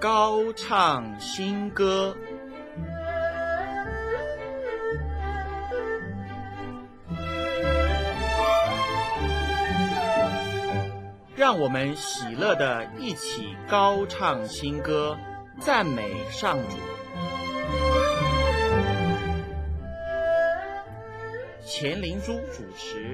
高唱新歌。让我们喜乐地一起高唱新歌，赞美上主。钱灵珠主持。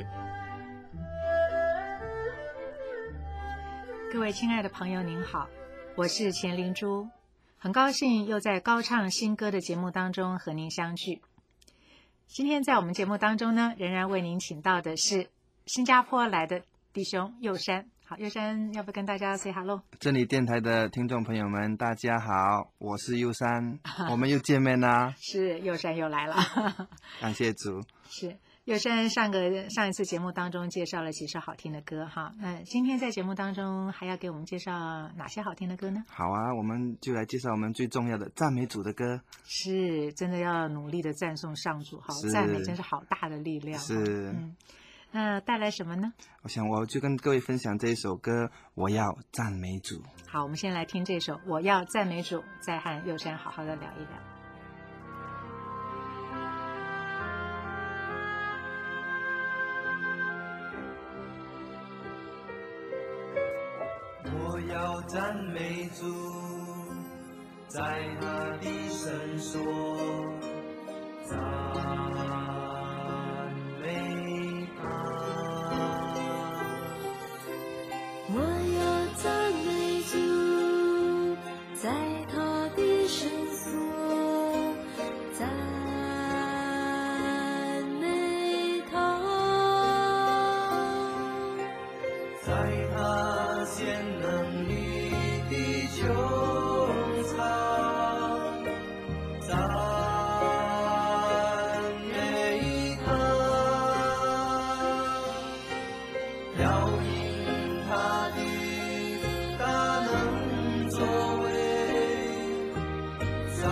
各位亲爱的朋友您好，我是钱灵珠，很高兴又在高唱新歌的节目当中和您相聚。今天在我们节目当中呢，仍然为您请到的是新加坡来的弟兄佑山。好，佑山要不跟大家 say hello？ 这里电台的听众朋友们大家好，我是佑山我们又见面啦。 是，佑山又来了感谢主。 是，佑山上一次节目当中介绍了几首好听的歌哈，今天在节目当中还要给我们介绍哪些好听的歌呢？ 好啊，我们就来介绍我们最重要的赞美主的歌。 是，真的要努力的赞颂上主，好，赞美真是好大的力量。 是， 那带来什么呢？我想我就跟各位分享这一首歌，我要赞美主。 好，我们先来听这首我要赞美主，再和佑山好好的聊一聊。 我要赞美主，在他的圣所赞美他。 我要赞美主，在他的圣所赞美他， 在他显能力的穹苍赞美他，要因他的大能作为赞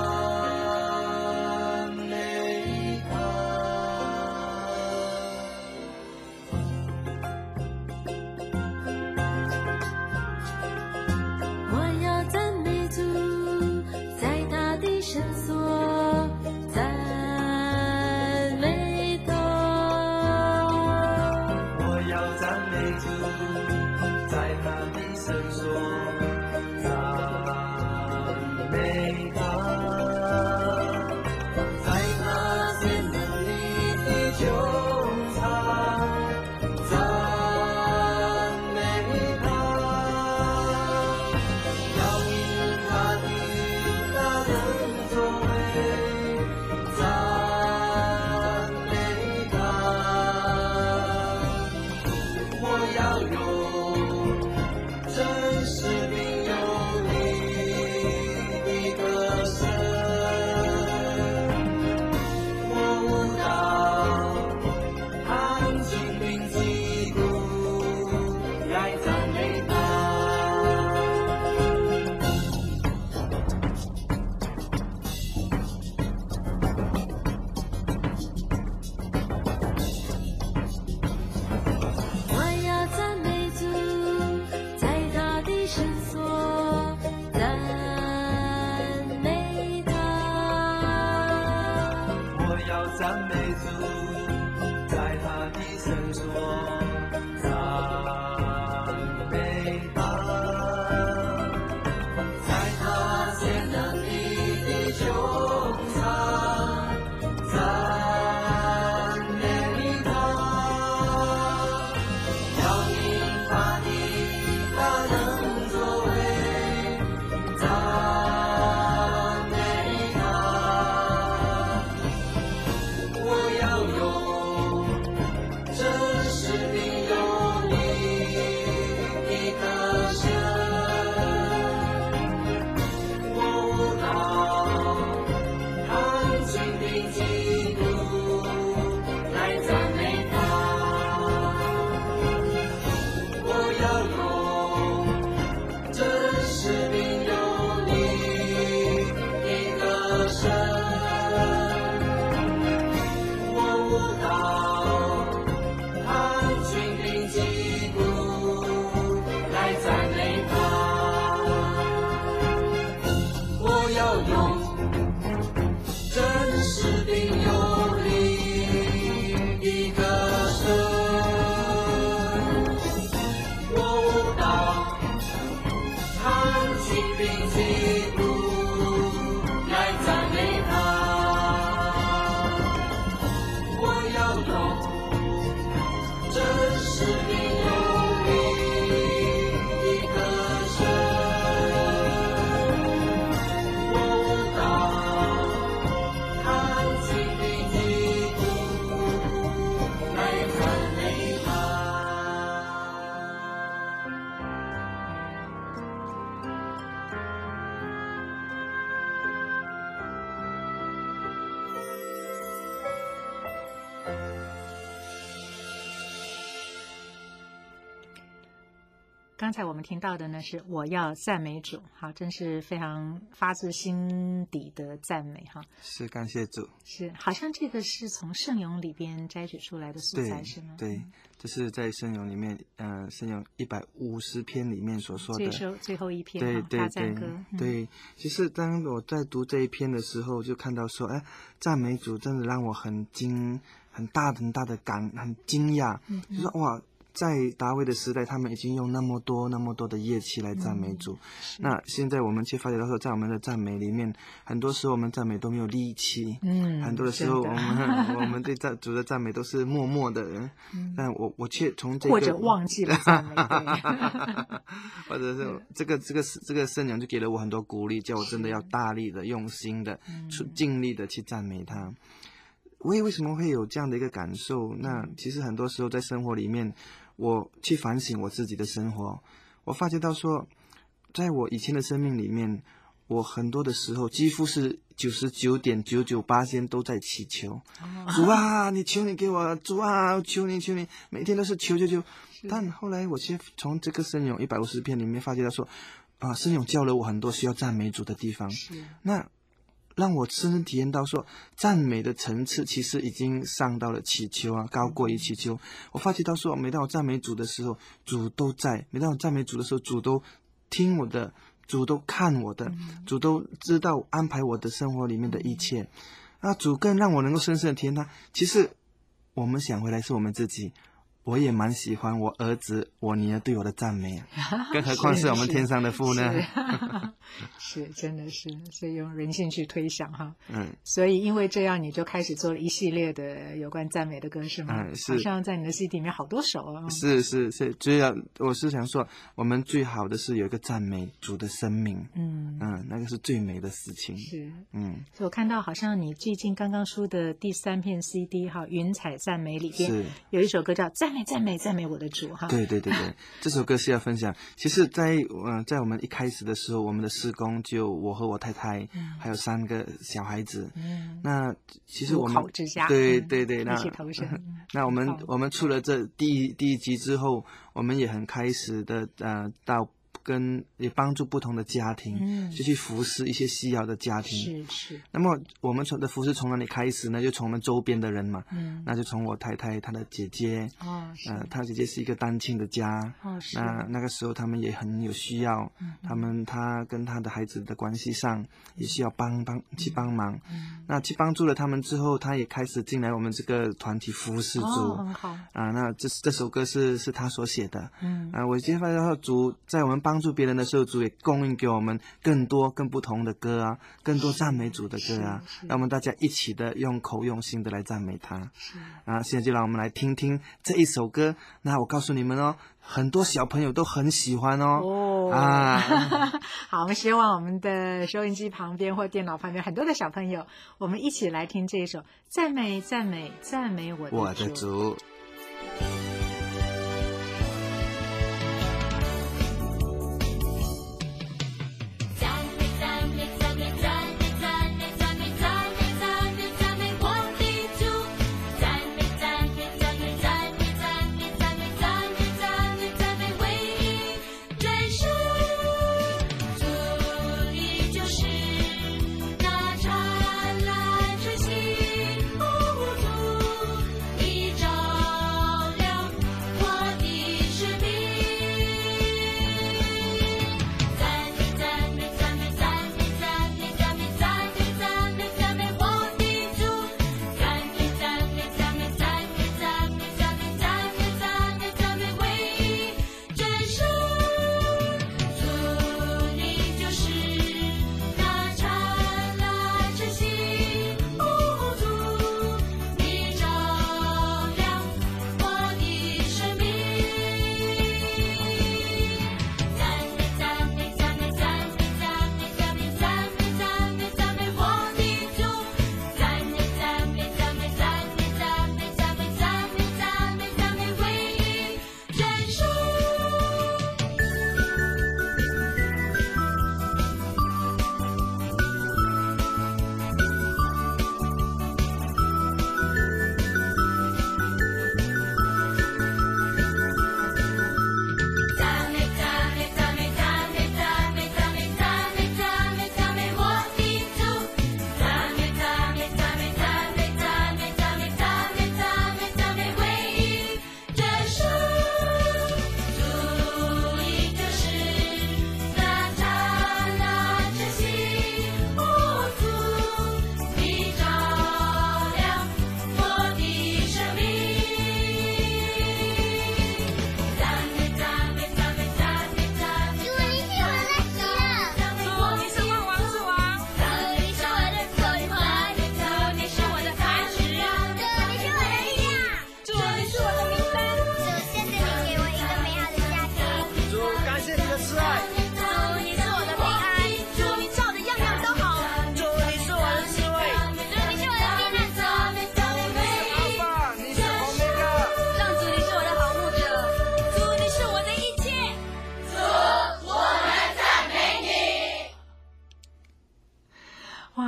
美他。 我要赞美主，在他的圣所赞美他。 我要赞美主，在他的圣所赞美他，在他显能力的穹苍赞美他，要因他的大能作为赞美他。我要用真实并有力的歌声，我舞蹈弹琴并击鼓来赞美他。 我要赞美主，在他的圣所赞美他。 我要赞美主，在他的圣所赞美他，在他显能力的穹苍赞美他，要因他的大能作为赞美他。我要用刚才我们听到的呢是我要赞美主，好，真是非常发自心底的赞美哈。 是感谢主。 是，好像这个是从圣咏里边摘取出来的素材，是吗？ 对，这是在圣咏里面，圣咏150篇里面所说的最后一篇， 对大赞歌。 对，其实当我在读这一篇的时候，就看到说，赞美主真的让我很大的很惊讶，就说哇。在大卫的时代，他们已经用那么多的乐器来赞美主。那现在我们却发觉到说，在我们的赞美里面，很多时候我们赞美都没有力气。很多的时候我们对主的赞美都是默默的。但我却从这个或者忘记了赞美， 或者是这个圣咏就给了我很多鼓励，叫我真的要大力的、用心的、尽力的去赞美他。为什么会有这样的一个感受？那其实很多时候在生活里面，我去反省我自己的生活，我发觉到说，在我以前的生命里面，我很多的时候几乎是99.998%都在祈求，主啊，你求你给我，主啊，求你，每天都是求。但后来我却从这个圣咏150篇里面发觉到说，圣咏教了我很多需要赞美主的地方。那让我深深体验到说，赞美的层次其实已经上到了祈求高过于祈求。我发觉到说，每当我赞美主的时候，主都在；每当我赞美主的时候，主都听我的，主都看我的，主都知道安排我的生活里面的一切。那主更让我能够深深的体验他。其实我们想回来是我们自己。我也蛮喜欢我儿子、我女儿对我的赞美，更何况是我们天上的父呢？ 是，真的是，所以用人性去推想哈。所以因为这样，你就开始做了一系列的有关赞美的歌，是吗？是。好像在你的 CD 里面好多首啊。是， 主要我是想说，我们最好的是有一个赞美主的生命。那个是最美的事情。是。 所以我看到好像你最近刚刚出的第3片 CD 哈，《云彩赞美》里边有一首歌叫赞美我的主哈。 对，这首歌是要分享。其实在我们一开始的时候，我们的事工就我和我太太，还有3个小孩子。那其实我们入口之家， 对， 一起投身。 那我们出了这第一集之后，我们也很开始的到也帮助不同的家庭，就去服侍一些需要的家庭。 是。 那么我们的服侍从哪里开始呢？就从我们周边的人嘛。那就从我太太她的姐姐。她姐姐是一个单亲的家。那个时候他们也很有需要，她跟她的孩子的关系上也需要去帮忙。那去帮助了他们之后，她也开始进来我们这个团体服侍主。 很好。 那这首歌是她所写的。我今天发现到主在我们帮助别人的时候，主也供应给我们更多更不同的歌更多赞美主的歌让我们大家一起的用口用心的来赞美他。现在就让我们来听听这一首歌。那我告诉你们很多小朋友都很喜欢好，我们希望我们的收音机旁边或电脑旁边很多的小朋友，我们一起来听这一首赞美我的主。 你照亮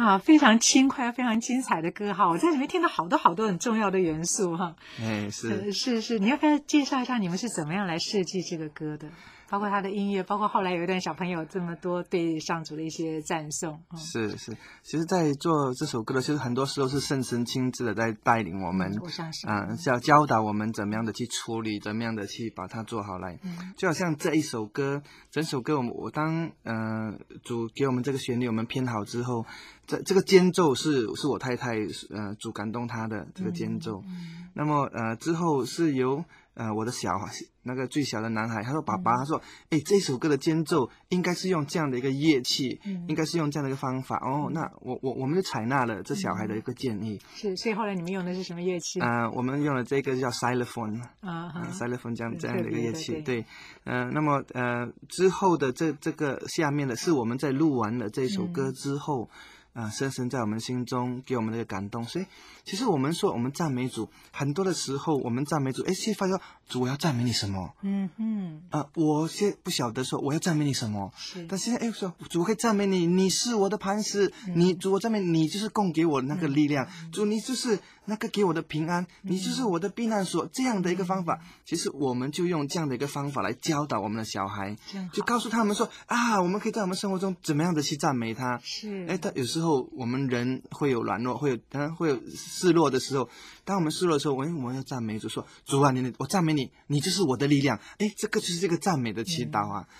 哈，非常轻快、非常精彩的歌哈，我在里面听到好多很重要的元素哈。是，你要不要介绍一下你们是怎么样来设计这个歌的？包括他的音乐，包括后来有一段小朋友这么多对上主的一些赞颂。 是，其实在做这首歌的时候，很多时候是圣神亲自的在带领我们， 我相信要教导我们怎么样的去处理，怎么样的去把它做好来。就好像这一首歌，整首歌我当主给我们这个旋律我们编好之后，这个间奏是我太太主感动她的这个间奏。那么之后是由我的那个最小的男孩，他说爸爸，他说这首歌的间奏应该是用这样的一个乐器，应该是用这样的一个方法。那我们就采纳了这小孩的一个建议。 是，所以后来你们用的是什么乐器？ 我们用了这个叫 xylophone，xylophone 这样的一个乐器。对，那么之后的这个下面的是我们在录完了这首歌之后。深深在我们心中给我们的感动，所以其实我们说我们赞美主，很多的时候我们赞美主，其实发现主我要赞美你什么？我现在不晓得说我要赞美你什么，但现在说主可以赞美你，你是我的磐石，主我赞美你就是供给我那个力量，主你就是那个给我的平安，你就是我的避难所，这样的一个方法，其实我们就用这样的一个方法来教导我们的小孩，就告诉他们说我们可以在我们生活中怎么样的去赞美他。但有时候我们人会有软弱，会有失落的时候，当我们失落的时候，我们要赞美主，说主啊，我赞美你，你就是我的力量。这个就是这个赞美的祈祷啊。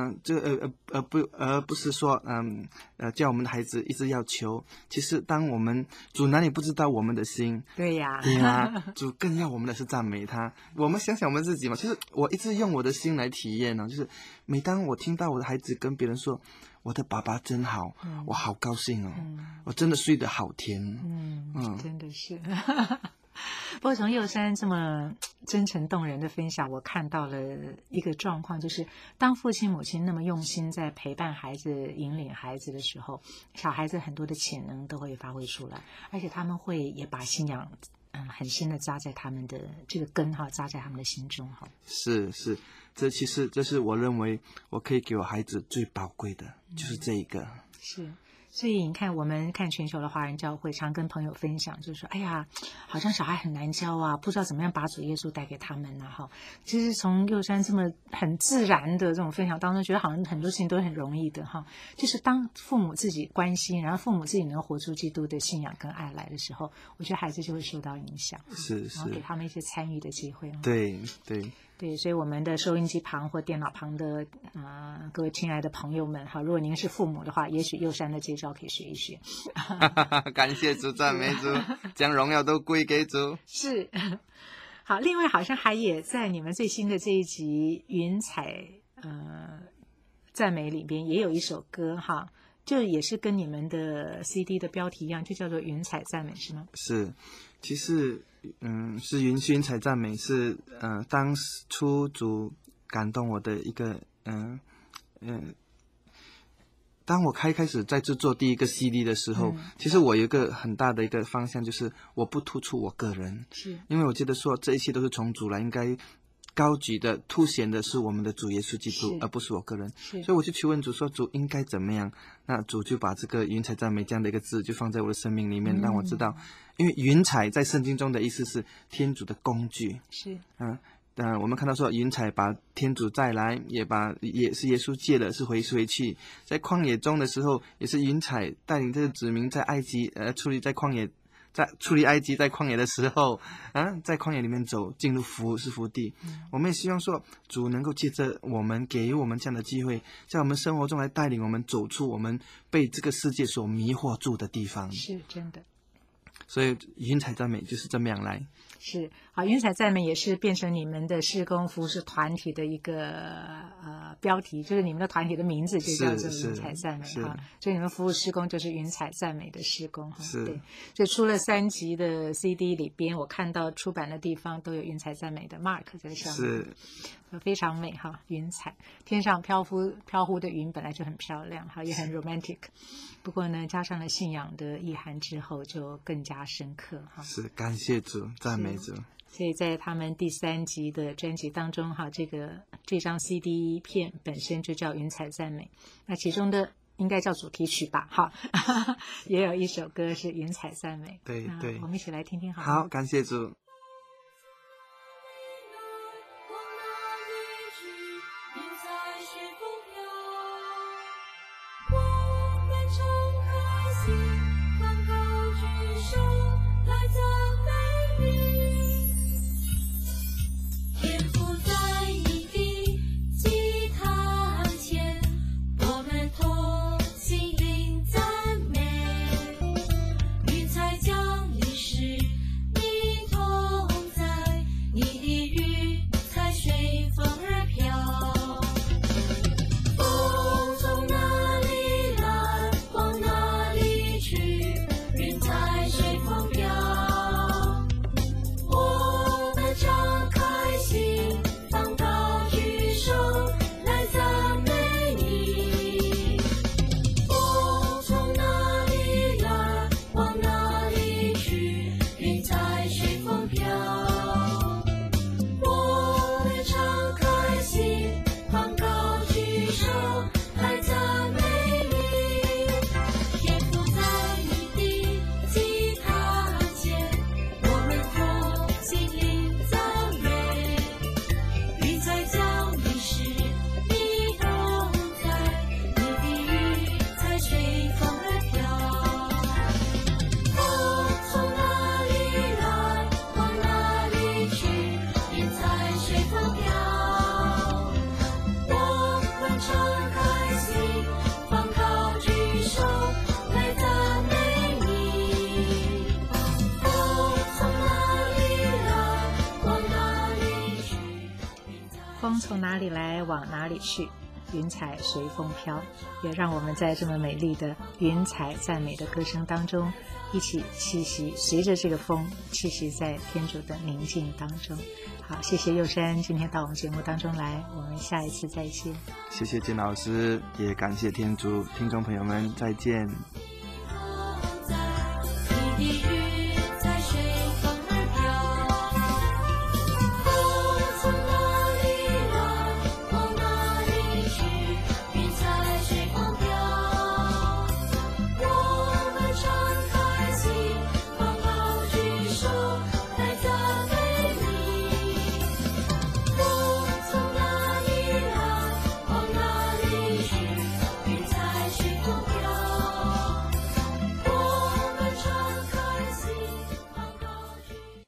不是说叫我们的孩子一直要求。其实当我们主哪里不知道我们的心， 对呀， 主更要我们的是赞美他。我们想想我们自己嘛，其实我一直用我的心来体验呢，就是每当我听到我的孩子跟别人说我的爸爸真好，我好高兴哦，我真的睡得好甜。 真的是。不过从佑山这么真诚动人的分享，我看到了一个状况，就是当父亲母亲那么用心在陪伴孩子、引领孩子的时候，小孩子很多的潜能都会发挥出来，而且他们会也把信仰很深的扎在他们的这个根扎在他们的心中是，其实这是我认为我可以给我孩子最宝贵的，就是这一个。 是。所以你看，我们看全球的华人教会，常跟朋友分享，就是说，好像小孩很难教啊，不知道怎么样把主耶稣带给他们其实从佑山这么很自然的这种分享当中，觉得好像很多事情都很容易的就是当父母自己关心，然后父母自己能活出基督的信仰跟爱来的时候，我觉得孩子就会受到影响，然后给他们一些参与的机会。对，所以我们的收音机旁或电脑旁的各位亲爱的朋友们如果您是父母的话，也许佑山的这招可以学一学。 感谢主，赞美主，将荣耀都归给主。 是。好，另外好像还也在你们最新的这一集云彩赞美里边也有一首歌就也是跟你们的 CD 的标题一样，就叫做云彩赞美，是吗？是， 其实是云彩赞美是当初主感动我的一个当我开始在制作第一个 CD 的时候，其实我有一个很大的一个方向，就是我不突出我个人，因为我觉得说这一切都是从主来，应该高举的凸显的是我们的主耶稣基督，而不是我个人。所以我就去问主说，主应该怎么样？那主就把这个云彩赞美这样的一个字就放在我的生命里面，让我知道，因为云彩在圣经中的意思是天主的工具。我们看到说云彩把天主带来，也是耶稣借的，是回去。在旷野中的时候，也是云彩带领这个子民在埃及处理埃及在旷野的时候在旷野里面走，进入福地。我们也希望说主能够借着我们，给予我们这样的机会，在我们生活中来带领我们走出我们被这个世界所迷惑住的地方。 是真的。 所以云彩赞美就是这么样来。 是，好，云彩赞美也是变成你们的事工服事团体的一个标题，就是你们的团体的名字就叫做云彩赞美所以你们服务事工就是云彩赞美的事工对，所以出了3集的 CD 里边，我看到出版的地方都有云彩赞美的 mark 在上面，非常美云彩，天上飘忽的云本来就很漂亮也很 romantic， 不过呢加上了信仰的意涵之后就更加深刻是，感谢主，赞美主。 所以在他们第3集的专辑当中这张 CD 片本身就叫云彩赞美，那其中的应该叫主题曲吧，哈，也有一首歌是云彩赞美。 对对， 我们一起来听听好吗？ 好，感谢主。 风从哪里来，往哪里去，云彩随风飘。也让我们在这么美丽的云彩赞美的歌声当中，一起栖息，随着这个风栖息在天主的宁静当中。好，谢谢佑山今天到我们节目当中来，我们下一次再见。 谢谢简老师，也感谢天主，听众朋友们再见。